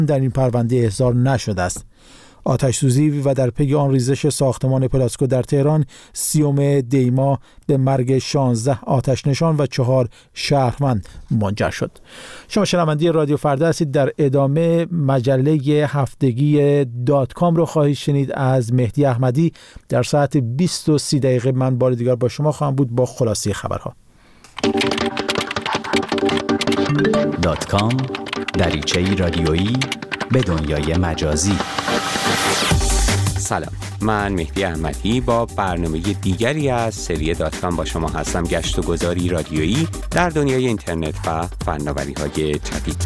در این پرونده احضار نشده است. آتش سوزی و در پی آن ریزش ساختمان پلاسکو در تهران 30 دی ماه به مرگ 16 آتش نشان و 4 شهروند منجر شد. شما شنونده رادیو فردا هستید. در ادامه مجله هفتگی .com رو خواهید شنید از مهدی احمدی. در ساعت 20:30 من بار دیگر با شما خواهم بود با خلاصه خبرها. .com دریچه‌ای رادیویی به دنیای مجازی. سلام، من مهدی احمدی با برنامه دیگری از سری .com با شما هستم. گشت و گذاری رادیویی در دنیای اینترنت و فناوری‌های جدید.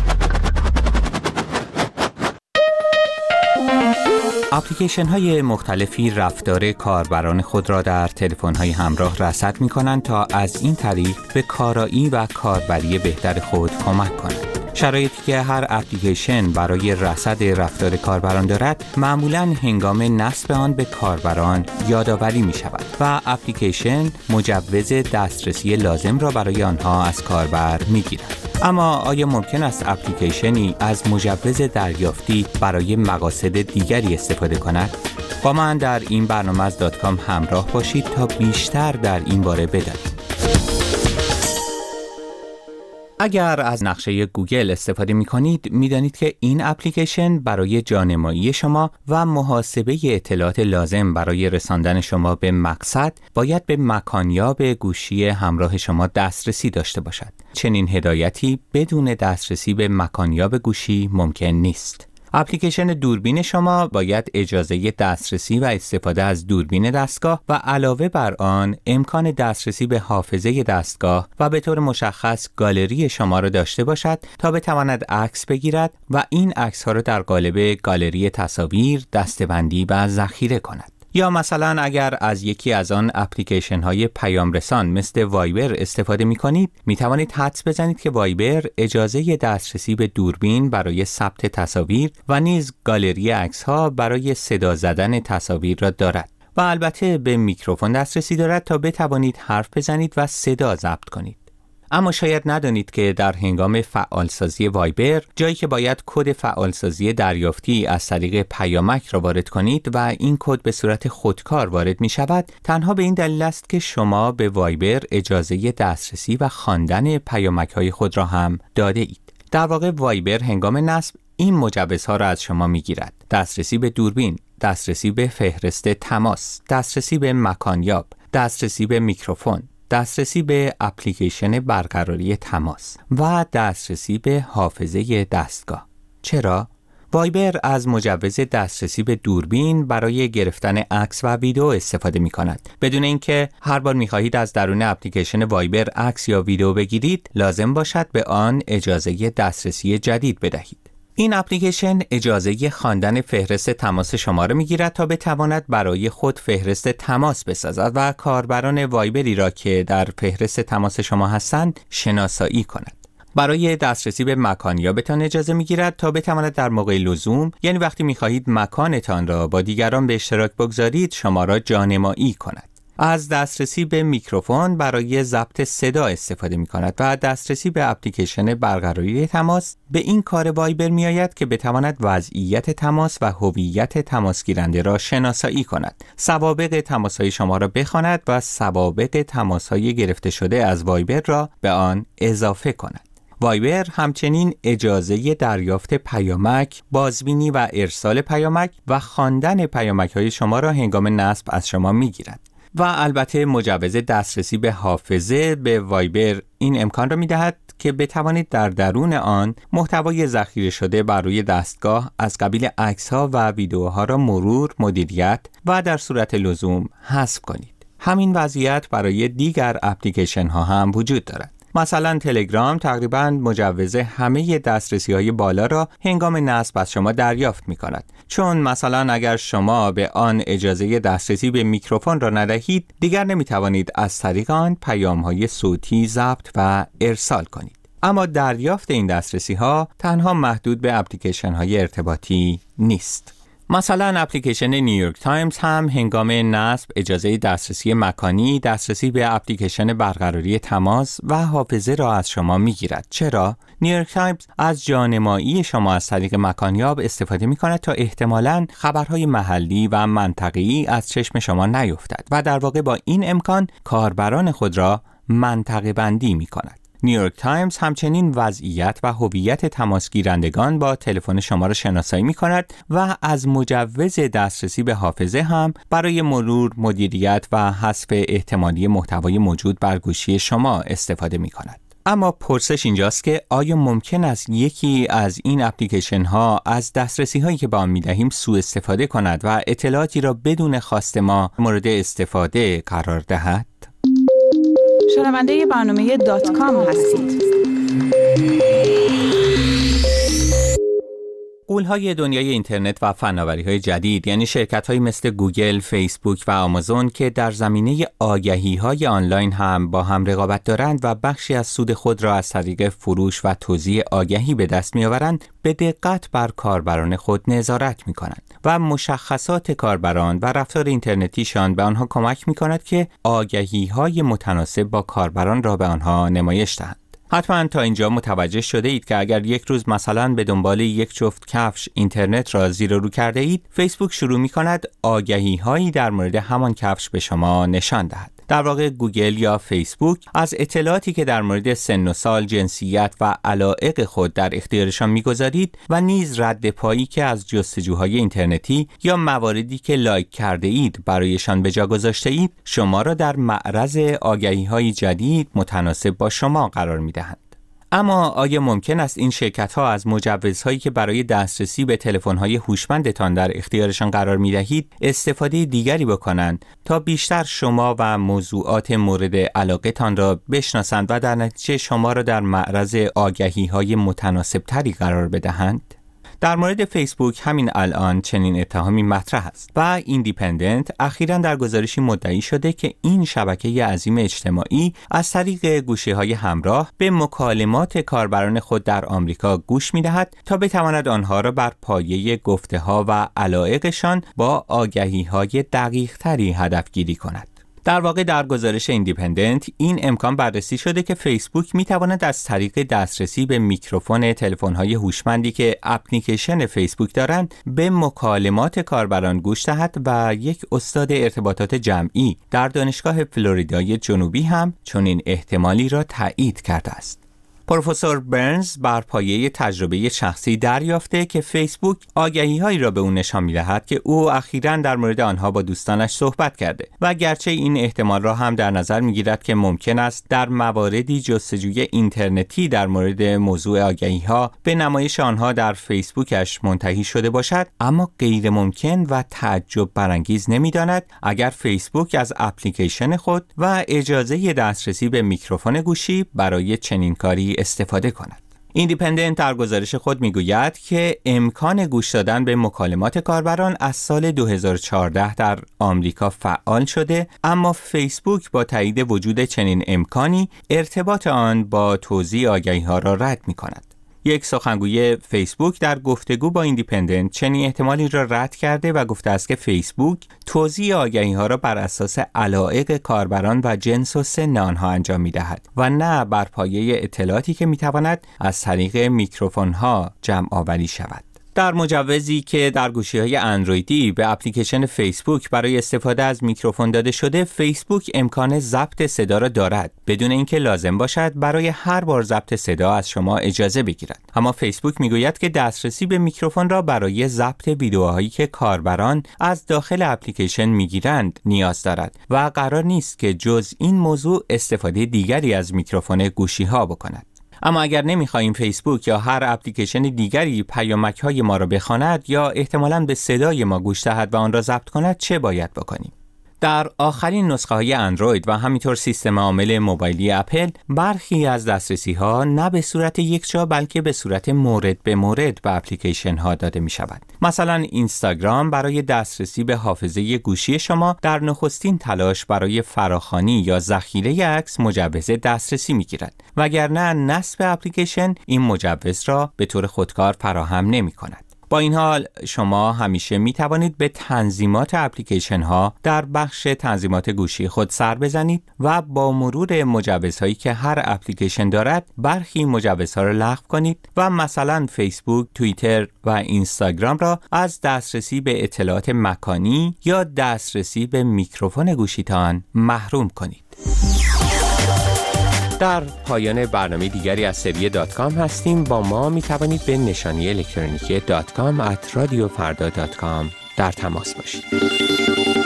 اپلیکیشن‌های مختلفی رفتار کاربران خود را در تلفن‌های همراه رصد می‌کنند تا از این طریق به کارایی و کاربری بهتر خود کمک کنند. شرایطی که هر اپلیکیشن برای رصد رفتار کاربران دارد، معمولاً هنگام نصب آن به کاربران یادآوری می‌شود و اپلیکیشن مجوز دسترسی لازم را برای آنها از کاربر می‌گیرد. اما آیا ممکن است اپلیکیشنی از مجوز دریافتی برای مقاصد دیگری استفاده کند؟ با من در این برنامه از .com همراه باشید تا بیشتر در این باره بدانید. اگر از نقشه گوگل استفاده می کنید، می دانید که این اپلیکیشن برای جانمایی شما و محاسبه اطلاعات لازم برای رساندن شما به مقصد باید به مکانیاب گوشی همراه شما دسترسی داشته باشد. چنین هدایتی بدون دسترسی به مکانیاب گوشی ممکن نیست. اپلیکیشن دوربین شما باید اجازه دسترسی و استفاده از دوربین دستگاه و علاوه بر آن امکان دسترسی به حافظه دستگاه و به طور مشخص گالری شما را داشته باشد تا بتواند عکس بگیرد و این عکس ها را در قالب گالری تصاویر دسته‌بندی و ذخیره کند. یا مثلا اگر از یکی از آن اپلیکیشن های پیام رسان مثل وایبر استفاده می کنید، می توانید حدس بزنید که وایبر اجازه دسترسی به دوربین برای ثبت تصاویر و نیز گالری عکس ها برای صدا زدن تصاویر را دارد و البته به میکروفون دسترسی دارد تا بتوانید حرف بزنید و صدا ضبط کنید. اما شاید ندانید که در هنگام فعالسازی وایبر، جایی که باید کد فعالسازی دریافتی از طریق پیامک را وارد کنید و این کد به صورت خودکار وارد می شود، تنها به این دلیل است که شما به وایبر اجازه دسترسی و خواندن پیامک های خود را هم داده اید. در واقع وایبر هنگام نصب این مجوزها را از شما می گیرد: دسترسی به دوربین، دسترسی به فهرست تماس، دسترسی به مکانیاب، دسترسی به میکروفون، دسترسی به اپلیکیشن برقراری تماس و دسترسی به حافظه دستگاه. چرا؟ وایبر از مجوز دسترسی به دوربین برای گرفتن عکس و ویدیو استفاده می کند. بدون اینکه هر بار می خواهید از درون اپلیکیشن وایبر عکس یا ویدیو بگیرید، لازم باشد به آن اجازه دسترسی جدید بدهید. این اپلیکیشن اجازه خواندن فهرست تماس شما را می‌گیرد تا بتواند برای خود فهرست تماس بسازد و کاربران وایبری را که در فهرست تماس شما هستند شناسایی کند. برای دسترسی به مکانیابتان اجازه می‌گیرد تا بتواند در موقع لزوم، یعنی وقتی می‌خواهید مکانتان را با دیگران به اشتراک بگذارید، شما را جانمایی کند. از دسترسی به میکروفون برای ضبط صدا استفاده می کند و دسترسی به اپلیکیشن برقراری تماس به این کار وایبر می آید که بتواند وضعیت تماس و هویت تماس گیرنده را شناسایی کند، سوابق تماس‌های شما را بخواند و ضوابط تماس‌های گرفته شده از وایبر را به آن اضافه کند. وایبر همچنین اجازه دریافت پیامک، بازبینی و ارسال پیامک و خواندن پیامک‌های شما را هنگام نصب از شما می‌گیرد. و البته مجوز دسترسی به حافظه به وایبر این امکان را می‌دهد که بتوانید در درون آن محتوای ذخیره شده بر روی دستگاه از قبیل عکس‌ها و ویدیوها را مرور، مدیریت و در صورت لزوم حذف کنید. همین وضعیت برای دیگر اپلیکیشن‌ها هم وجود دارد. مثلا تلگرام تقریباً مجوز همه دسترسی‌های بالا را هنگام نصب از شما دریافت می‌کند. چون مثلا اگر شما به آن اجازه دسترسی به میکروفون را ندهید، دیگر نمی‌توانید از طریق آن پیام‌های صوتی ضبط و ارسال کنید. اما دریافت این دسترسی‌ها تنها محدود به اپلیکیشن‌های ارتباطی نیست. مثلا اپلیکیشن نیویورک تایمز هم هنگام نصب اجازه دسترسی مکانی، دسترسی به اپلیکیشن برقراری تماس و حافظه را از شما میگیرد. چرا؟ نیویورک تایمز از جانمایی شما از طریق مکانیاب استفاده می‌کند تا احتمالاً خبرهای محلی و منطقه‌ای از چشم شما نیفتد و در واقع با این امکان کاربران خود را منطقه بندی می‌کند. نیویورک تایمز همچنین وضعیت و هویت تماس گیرندگان با تلفن شما را شناسایی می‌کند و از مجوز دسترسی به حافظه هم برای مرور، مدیریت و حذف احتمالی محتوای موجود بر گوشی شما استفاده می‌کند. اما پرسش اینجاست که آیا ممکن است یکی از این اپلیکیشن ها از دسترسی هایی که به آن می‌دهیم سوء استفاده کند و اطلاعاتی را بدون خواست ما مورد استفاده قرار دهد؟ شنونده برنامه .com هستید. غول‌های دنیای اینترنت و فناوری‌های جدید، یعنی شرکت‌هایی مثل گوگل، فیسبوک و آمازون که در زمینه آگهی‌های آنلاین هم با هم رقابت دارند و بخشی از سود خود را از طریق فروش و توزیع آگهی به دست می‌آورند، به دقت بر کاربران خود نظارت می‌کنند و مشخصات کاربران و رفتار اینترنتیشان به آنها کمک می‌کند که آگهی‌های متناسب با کاربران را به آنها نمایش دهند. حتما تا اینجا متوجه شده اید که اگر یک روز مثلا به دنبال یک جفت کفش اینترنت را زیر و رو کرده اید، فیسبوک شروع می کند آگهی هایی در مورد همان کفش به شما نشان دهد. در واقع گوگل یا فیسبوک از اطلاعاتی که در مورد سن و سال، جنسیت و علایق خود در اختیارشان می‌گذارید و نیز رد پایی که از جستجوهای اینترنتی یا مواردی که لایک کرده اید برایشان به جا گذاشته اید، شما را در معرض آگهی‌های جدید متناسب با شما قرار می‌دهند. اما آیا ممکن است این شرکت‌ها از مجوزهایی که برای دسترسی به تلفن‌های هوشمندتان در اختیارشان قرار می‌دهید استفاده دیگری بکنند تا بیشتر شما و موضوعات مورد علاقه‌تان را بشناسند و در نتیجه شما را در معرض آگهی‌های متناسب‌تری قرار بدهند؟ در مورد فیسبوک همین الان چنین اتهامی مطرح است و ایندیپندنت اخیراً در گزارشی مدعی شده که این شبکه عظیم اجتماعی از طریق گوشی‌های همراه به مکالمات کاربران خود در آمریکا گوش می‌دهد تا بتواند آنها را بر پایه گفته‌ها و علایقشان با آگهی‌های دقیق‌تری هدفگیری کند. در واقع در گزارش ایندیپندنت این امکان بررسی شده که فیسبوک میتواند از طریق دسترسی به میکروفون تلفن‌های هوشمندی که اپلیکیشن فیسبوک دارند به مکالمات کاربران گوش دهد و یک استاد ارتباطات جمعی در دانشگاه فلوریدای جنوبی هم چنین احتمالی را تایید کرده است. پروفسور برنز بر پایه تجربه شخصی دریافته که فیسبوک آگهی‌هایی را به او نشان می‌دهد که او اخیراً در مورد آنها با دوستانش صحبت کرده و گرچه این احتمال را هم در نظر می‌گیرد که ممکن است در مواردی جستجوی اینترنتی در مورد موضوع آگهی‌ها به نمایش آنها در فیسبوکش منتهی شده باشد، اما غیر ممکن و تعجب برانگیز نمی‌داند اگر فیسبوک از اپلیکیشن خود و اجازه دسترسی به میکروفون گوشی برای چنین کاری استفاده کند. ایندیپندنت در گزارش خود میگوید که امکان گوش دادن به مکالمات کاربران از سال 2014 در آمریکا فعال شده، اما فیسبوک با تایید وجود چنین امکانی ارتباط آن با توزیع آگهی‌ها را رد می‌کند. یک سخنگوی فیسبوک در گفتگو با ایندیپندنت چنین احتمالی را رد کرده و گفته است که فیسبوک توزیع آگهی‌ها را بر اساس علایق کاربران و جنس و سن آنها انجام می‌دهد و نه بر پایه اطلاعاتی که می‌تواند از طریق میکروفون‌ها جمع آوری شود. در مجوزی که در گوشی‌های اندرویدی به اپلیکیشن فیسبوک برای استفاده از میکروفون داده شده، فیسبوک امکان ضبط صدا را دارد بدون اینکه لازم باشد برای هر بار ضبط صدا از شما اجازه بگیرد. اما فیسبوک میگوید که دسترسی به میکروفون را برای ضبط ویدیوهایی که کاربران از داخل اپلیکیشن میگیرند نیاز دارد و قرار نیست که جز این موضوع استفاده دیگری از میکروفون گوشی‌ها بکند. اما اگر نمی‌خواهیم فیسبوک یا هر اپلیکیشن دیگری پیامک‌های ما را بخواند یا احتمالاً به صدای ما گوش دهد و آن را ضبط کند، چه باید بکنیم؟ در آخرین نسخه‌های اندروید و همینطور سیستم عامل موبایلی اپل، برخی از دسترسی‌ها نه به صورت یکجا بلکه به صورت مورد به مورد به اپلیکیشن‌ها داده می‌شود. مثلا اینستاگرام برای دسترسی به حافظه گوشی شما در نخستین تلاش برای فراخوانی یا ذخیره عکس مجوز دسترسی می‌گیرد، وگرنه نصب اپلیکیشن این مجوز را به طور خودکار فراهم نمی‌کند. با این حال شما همیشه می توانید به تنظیمات اپلیکیشن ها در بخش تنظیمات گوشی خود سر بزنید و با مرور مجوزهایی که هر اپلیکیشن دارد برخی مجوزها را لغو کنید و مثلا فیسبوک، توییتر و اینستاگرام را از دسترسی به اطلاعات مکانی یا دسترسی به میکروفون گوشیتان محروم کنید. در پایان برنامه دیگری از سری .com هستیم. با ما می توانید به نشانی الکترونیکی .com @radiofarda.com در تماس باشید.